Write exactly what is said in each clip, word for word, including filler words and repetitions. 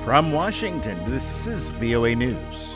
From Washington, this is V O A News.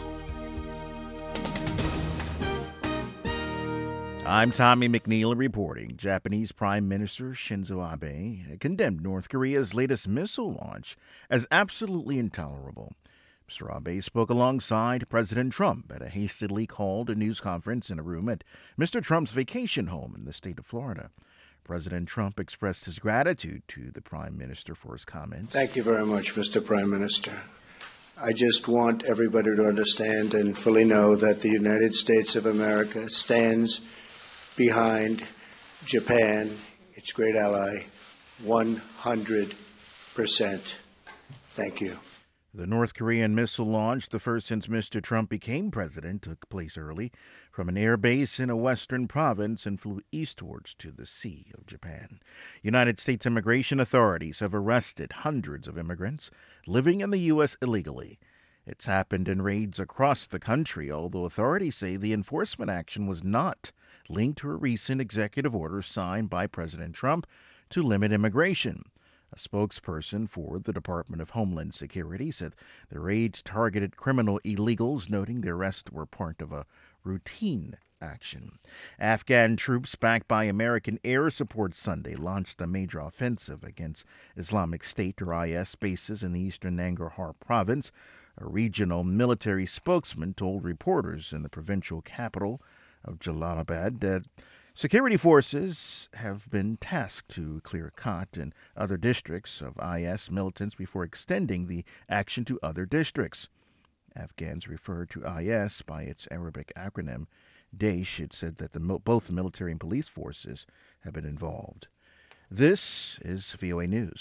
I'm Tommy McNeil reporting. Japanese Prime Minister Shinzo Abe condemned North Korea's latest missile launch as absolutely intolerable. Mister Abe spoke alongside President Trump at a hastily called news conference in a room at Mister Trump's vacation home in the state of Florida. President Trump expressed his gratitude to the Prime Minister for his comments. Thank you very much, Mister Prime Minister. I just want everybody to understand and fully know that the United States of America stands behind Japan, its great ally, one hundred percent. Thank you. The North Korean missile launch, the first since Mister Trump became president, took place early from an air base in a western province and flew eastwards to the Sea of Japan. United States immigration authorities have arrested hundreds of immigrants living in the U S illegally. It's happened in raids across the country, although authorities say the enforcement action was not linked to a recent executive order signed by President Trump to limit immigration. A spokesperson for the Department of Homeland Security said the raids targeted criminal illegals, noting the arrests were part of a routine action. Afghan troops backed by American air support Sunday launched a major offensive against Islamic State or I S bases in the eastern Nangarhar province. A regional military spokesman told reporters in the provincial capital of Jalalabad that security forces have been tasked to clear Khat and other districts of I S militants before extending the action to other districts. Afghans refer to I S by its Arabic acronym Daesh. It said that the, both the military and police forces have been involved. This is V O A News.